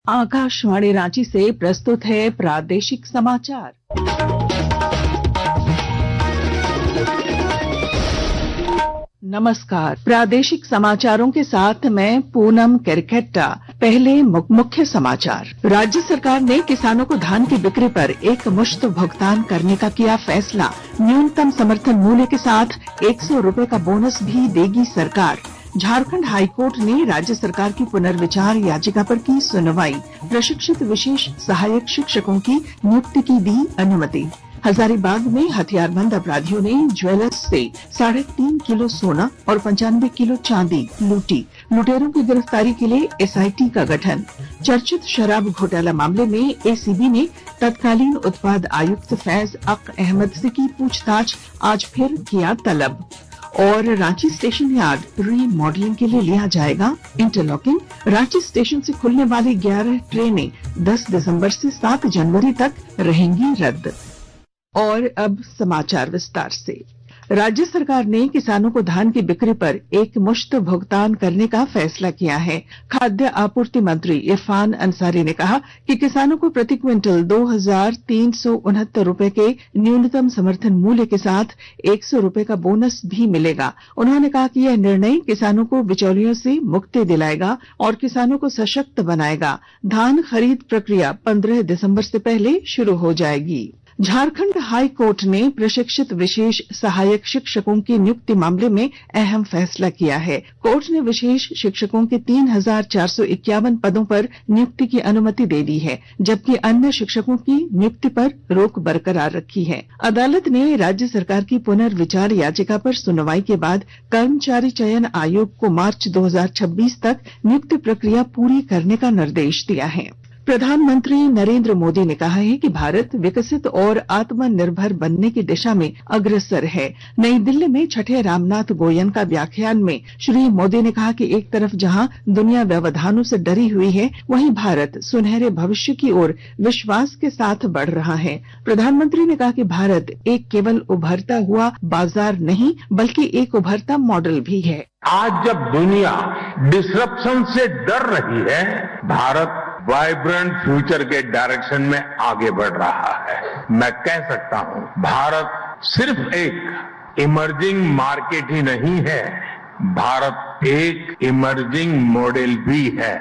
आकाशवाणी रांची से प्रस्तुत है प्रादेशिक समाचार। नमस्कार, प्रादेशिक समाचारों के साथ मैं पूनम केरकेट्टा। पहले मुख्य समाचार। राज्य सरकार ने किसानों को धान की बिक्री पर एक मुश्त भुगतान करने का किया फैसला। न्यूनतम समर्थन मूल्य के साथ 100 रुपए का बोनस भी देगी सरकार। झारखंड हाईकोर्ट ने राज्य सरकार की पुनर्विचार याचिका पर की सुनवाई। प्रशिक्षित विशेष सहायक शिक्षकों की नियुक्ति की दी अनुमति। हजारीबाग में हथियारबंद अपराधियों ने ज्वेलर्स से 3.5 किलो सोना और 95 किलो चांदी लूटी। लुटेरों की गिरफ्तारी के लिए एसआईटी का गठन। चर्चित शराब घोटाला मामले में एसीबी ने तत्कालीन उत्पाद आयुक्त फैज अक अहमद से की पूछताछ। आज फिर किया तलब। और रांची स्टेशन यार्ड रीमॉडलिंग के लिए लिया जाएगा इंटरलॉकिंग। रांची स्टेशन से खुलने वाली 11 ट्रेनें 10 दिसंबर से 7 जनवरी तक रहेंगी रद्द। और अब समाचार विस्तार से। राज्य सरकार ने किसानों को धान की बिक्री पर एक मुश्त भुगतान करने का फैसला किया है। खाद्य आपूर्ति मंत्री इरफान अंसारी ने कहा कि किसानों को प्रति क्विंटल 2,369 रुपए के न्यूनतम समर्थन मूल्य के साथ 100 रुपए का बोनस भी मिलेगा। उन्होंने कहा कि यह निर्णय किसानों को बिचौलियों से मुक्ति दिलाएगा और किसानों को सशक्त बनाएगा। धान खरीद प्रक्रिया 15 दिसंबर से पहले शुरू हो जाएगी। झारखंड हाई कोर्ट ने प्रशिक्षित विशेष सहायक शिक्षकों की नियुक्ति मामले में अहम फैसला किया है। कोर्ट ने विशेष शिक्षकों के 3,451 पदों पर नियुक्ति की अनुमति दे दी है, जबकि अन्य शिक्षकों की नियुक्ति पर रोक बरकरार रखी है। अदालत ने राज्य सरकार की पुनर्विचार याचिका पर सुनवाई के बाद कर्मचारी चयन आयोग को मार्च 2026 तक नियुक्ति प्रक्रिया पूरी करने का निर्देश दिया है। प्रधानमंत्री नरेंद्र मोदी ने कहा है कि भारत विकसित और आत्मनिर्भर बनने की दिशा में अग्रसर है। नई दिल्ली में छठे रामनाथ गोयन का व्याख्यान में श्री मोदी ने कहा कि एक तरफ जहां दुनिया व्यवधानों से डरी हुई है, वहीं भारत सुनहरे भविष्य की ओर विश्वास के साथ बढ़ रहा है। प्रधानमंत्री ने कहा कि भारत एक केवल उभरता हुआ बाजार नहीं, बल्कि एक उभरता मॉडल भी है। आज जब दुनिया डिसरप्शन से डर रही है, भारत वाइब्रेंट फ्यूचर के डायरेक्शन में आगे बढ़ रहा है। मैं कह सकता हूं, भारत सिर्फ एक इमर्जिंग मार्केट ही नहीं है, भारत एक इमर्जिंग मॉडल भी है।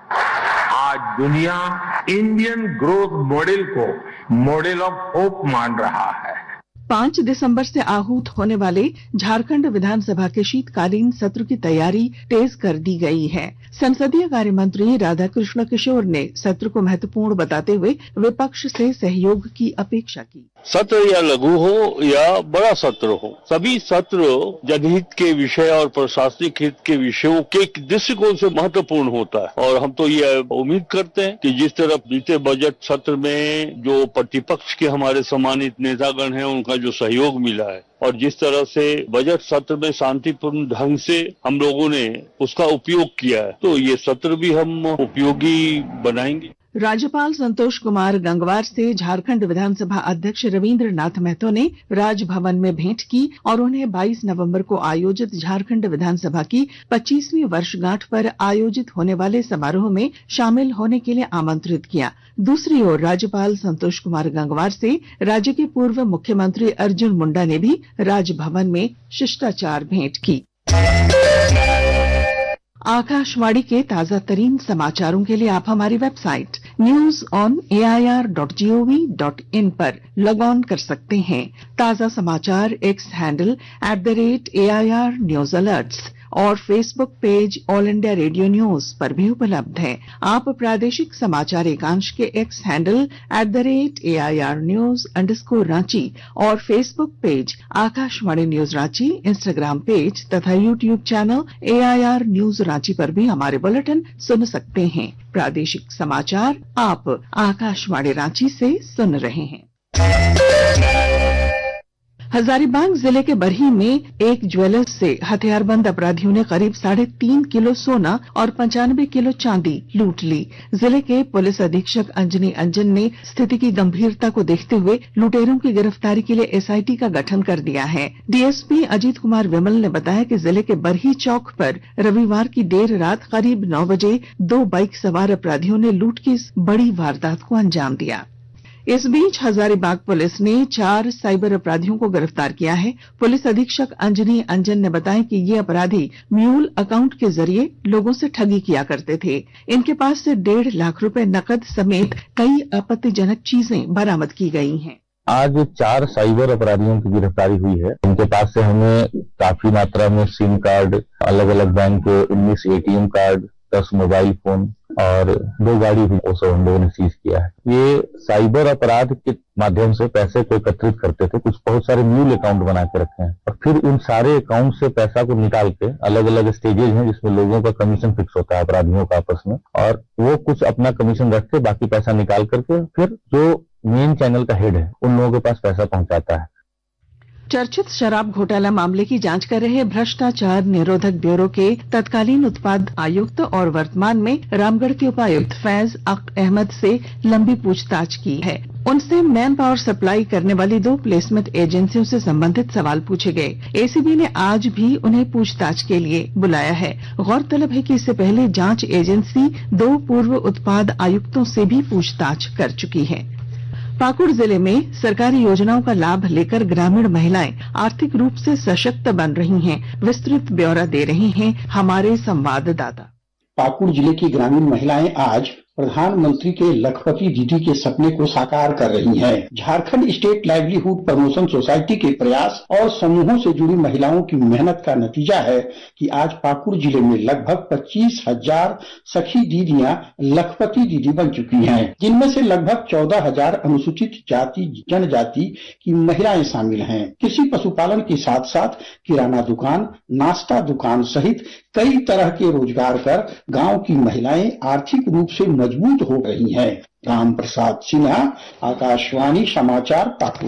आज दुनिया इंडियन ग्रोथ मॉडल को मॉडल ऑफ होप मान रहा है। 5 दिसंबर से आहूत होने वाले झारखंड विधानसभा के शीतकालीन सत्र की तैयारी तेज कर दी गई है। संसदीय कार्य मंत्री राधाकृष्ण किशोर ने सत्र को महत्वपूर्ण बताते हुए विपक्ष से सहयोग की अपेक्षा की। सत्र या लघु हो या बड़ा सत्र हो, सभी सत्र जनहित के विषय और प्रशासनिक हित के विषयों के दृष्टिकोण से महत्वपूर्ण होता है। और हम तो ये उम्मीद करते हैं कि जिस तरह बीते बजट सत्र में जो प्रतिपक्ष के हमारे सम्मानित नेतागण हैं, उनका जो सहयोग मिला है, और जिस तरह से बजट सत्र में शांतिपूर्ण ढंग से हम लोगों ने उसका उपयोग किया है, तो ये सत्र भी हम उपयोगी बनाएंगे। राज्यपाल संतोष कुमार गंगवार से झारखंड विधानसभा अध्यक्ष रविंद्र नाथ महतो ने राजभवन में भेंट की और उन्हें 22 नवंबर को आयोजित झारखंड विधानसभा की 25वीं वर्षगांठ पर आयोजित होने वाले समारोह में शामिल होने के लिए आमंत्रित किया। दूसरी ओर राज्यपाल संतोष कुमार गंगवार से राज्य के पूर्व मुख्यमंत्री अर्जुन मुंडा ने भी राजभवन में शिष्टाचार भेंट की। आकाशवाणी के ताजा तरीन समाचारों के लिए आप हमारी वेबसाइट news.air.gov.in पर लॉग ऑन कर सकते हैं। ताजा समाचार X handle @AIR News Alerts और Facebook page all India radio news पर भी उपलब्ध है। आप प्रादेशिक समाचार एकांश के एक्स हैंडल @AIR News_Ranchi और Facebook page Akashvani news Ranchi, Instagram page तथा YouTube channel AIR News Ranchi पर भी हमारे बुलेटिन सुन सकते हैं। प्रादेशिक समाचार आप आकाशवाणी रांची से सुन रहे हैं। हजारीबाग जिले के बरही में एक ज्वेलर्स से हथियारबंद अपराधियों ने करीब 3.5 किलो सोना और 95 किलो चांदी लूट ली। जिले के पुलिस अधीक्षक अंजनी अंजन ने स्थिति की गंभीरता को देखते हुए लुटेरों की गिरफ्तारी के लिए एसआईटी का गठन कर दिया है। डीएसपी अजीत कुमार विमल ने बताया कि जिले के बरही चौक पर रविवार की देर रात करीब 9 बजे 2 बाइक सवार अपराधियों ने लूट की इस बड़ी वारदात को अंजाम दिया। इस बीच हजारीबाग पुलिस ने 4 साइबर अपराधियों को गिरफ्तार किया है। पुलिस अधीक्षक अंजनी अंजन ने बताया कि ये अपराधी म्यूल अकाउंट के जरिए लोगों से ठगी किया करते थे। इनके पास से 1.5 लाख रुपए नकद समेत कई आपत्तिजनक चीजें बरामद की गई हैं। आज 4 साइबर अपराधियों की गिरफ्तारी हुई है। इनके पास से हमें काफी मात्रा में सिम कार्ड, अलग अलग बैंक के 19 एटीएम कार्ड, 10 मोबाइल फोन और 2 गाड़ी भी हम लोगों ने सीज किया है। ये साइबर अपराध के माध्यम से पैसे को एकत्रित करते थे। कुछ बहुत सारे म्यूल अकाउंट बना के रखे हैं और फिर उन सारे अकाउंट से पैसा को निकाल के अलग अलग स्टेजेज हैं जिसमें लोगों का कमीशन फिक्स होता है अपराधियों का आपस में, और वो कुछ अपना कमीशन रख के बाकी पैसा निकाल करके फिर जो मेन चैनल का हेड है उन लोगों के पास पैसा पहुंचाता है। चर्चित शराब घोटाला मामले की जांच कर रहे भ्रष्टाचार निरोधक ब्यूरो के तत्कालीन उत्पाद आयुक्त और वर्तमान में रामगढ़ के उपायुक्त फैज अहमद से लंबी पूछताछ की है। उनसे मैन पावर सप्लाई करने वाली 2 प्लेसमेंट एजेंसियों से संबंधित सवाल पूछे गए। एसीबी ने आज भी उन्हें पूछताछ के लिए बुलाया है। गौरतलब है कि इससे पहले जांच एजेंसी 2 पूर्व उत्पाद आयुक्तों से भी पूछताछ कर चुकी है। पाकुड़ जिले में सरकारी योजनाओं का लाभ लेकर ग्रामीण महिलाएं आर्थिक रूप से सशक्त बन रही हैं। विस्तृत ब्यौरा दे रहे हैं हमारे संवाददाता। पाकुड़ जिले की ग्रामीण महिलाएं आज प्रधानमंत्री के लखपति दीदी के सपने को साकार कर रही हैं। Jharkhand state livelihood promotion society के प्रयास और समूहों से जुड़ी महिलाओं की मेहनत का नतीजा है कि आज पाकुड़ जिले में लगभग 25,000 सखी दीदियां लखपति दीदी बन चुकी हैं, जिनमें से लगभग 14,000 अनुसूचित जाति जनजाति की महिलाएं शामिल हैं। कृषि पशुपालन के साथ साथ किराना दुकान, नाश्ता दुकान सहित कई तरह के रोजगार कर गांव की महिलाएं आर्थिक रूप से मजबूत हो रही हैं। राम प्रसाद सिन्हा, आकाशवाणी समाचार, पाकुड़।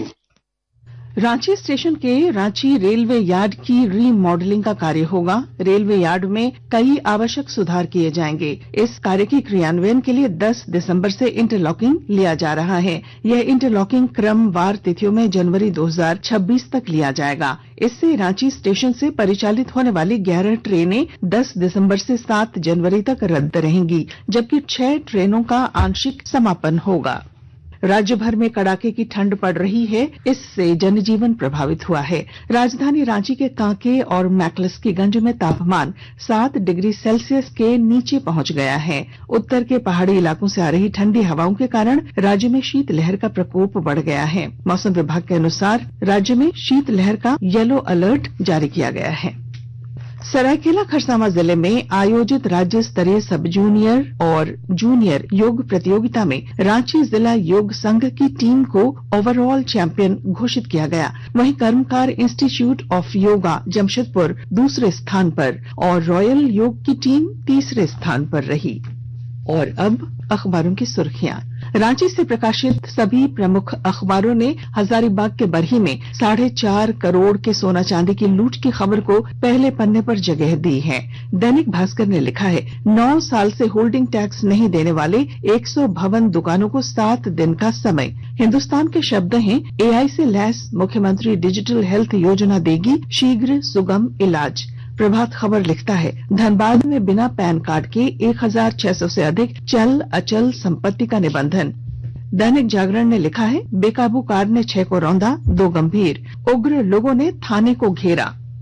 रांची स्टेशन के रांची रेलवे यार्ड की रीमॉडलिंग का कार्य होगा। रेलवे यार्ड में कई आवश्यक सुधार किए जाएंगे। इस कार्य की क्रियान्वयन के लिए 10 दिसंबर से इंटरलॉकिंग लिया जा रहा है। यह इंटरलॉकिंग क्रमवार तिथियों में जनवरी 2026 तक लिया जाएगा। इससे रांची स्टेशन से परिचालित होने वाली 11 ट्रेनें 10 दिसंबर से 7 जनवरी तक रद्द रहेंगी, जबकि 6 ट्रेनों का आंशिक समापन होगा। राज्य भर में कड़ाके की ठंड पड़ रही है, इससे जनजीवन प्रभावित हुआ है। राजधानी रांची के कांके और मैक्लस्कीगंज में तापमान 7 डिग्री सेल्सियस के नीचे पहुंच गया है। उत्तर के पहाड़ी इलाकों से आ रही ठंडी हवाओं के कारण राज्य में शीतलहर का प्रकोप बढ़ गया है। मौसम विभाग के अनुसार राज्य में शीतलहर का येलो अलर्ट जारी किया गया है। सरायकेला खरसावां जिले में आयोजित राज्य स्तरीय सब जूनियर और जूनियर योग प्रतियोगिता में रांची जिला योग संघ की टीम को ओवरऑल चैंपियन घोषित किया गया। वहीं कर्मकार इंस्टीट्यूट ऑफ योगा जमशेदपुर दूसरे स्थान पर और रॉयल योग की टीम तीसरे स्थान पर रही। और अब अखबारों की सुर्खियां। रांची से प्रकाशित सभी प्रमुख अखबारों ने हजारीबाग के बरही में 4.5 करोड़ के सोना चांदी की लूट की खबर को पहले पन्ने पर जगह दी है। दैनिक भास्कर ने लिखा है 9 साल से होल्डिंग टैक्स नहीं देने वाले 100 भवन दुकानों को 7 दिन का समय। हिंदुस्तान के शब्द हैं एआई से लैस मुख्यमंत्री डिजिटल हेल्थ योजना देगी शीघ्र सुगम इलाज। प्रभात खबर लिखता है धनबाद में बिना पैन कार्ड के 1,600 से अधिक चल अचल संपत्ति का निबंधन। दैनिक जागरण ने लिखा है बेकाबू कार ने 6 को रौंदा, 2 गंभीर, उग्र लोगों ने थाने को घेरा।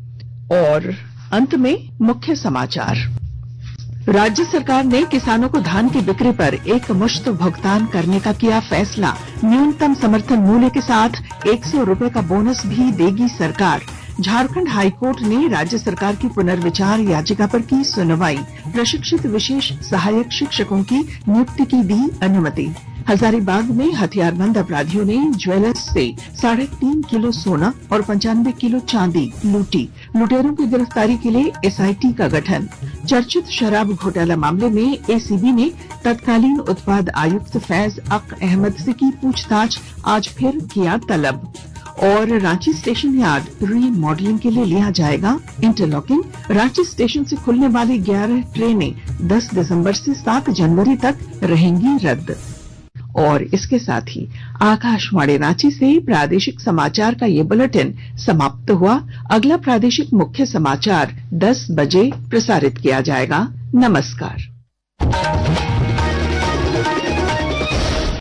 और अंत में मुख्य समाचार। राज्य सरकार ने किसानों को धान की बिक्री पर एक मुश्त भुगतान करने का किया फैसला। न्यूनतम समर्थन मूल्य के साथ 100 रुपए का बोनस भी देगी सरकार। झारखंड हाईकोर्ट ने राज्य सरकार की पुनर्विचार याचिका पर की सुनवाई। प्रशिक्षित विशेष सहायक शिक्षकों की नियुक्ति की दी अनुमति। हजारीबाग में हथियारबंद अपराधियों ने ज्वेलर्स से 3.5 किलो सोना और 95 किलो चांदी लूटी। लुटेरों की गिरफ्तारी के लिए एसआईटी का गठन। चर्चित शराब घोटाला मामले में एसीबी ने तत्कालीन उत्पाद आयुक्त फैज अहमद से की पूछताछ, आज फिर किया तलब। और रांची स्टेशन यार्ड रीमॉडलिंग के लिए लिया जाएगा इंटरलॉकिंग। रांची स्टेशन से खुलने वाली 11 ट्रेनें 10 दिसंबर से 7 जनवरी तक रहेंगी रद्द। और इसके साथ ही आकाशवाणी रांची से प्रादेशिक समाचार का ये बुलेटिन समाप्त हुआ। अगला प्रादेशिक मुख्य समाचार 10 बजे प्रसारित किया जाएगा। नमस्कार।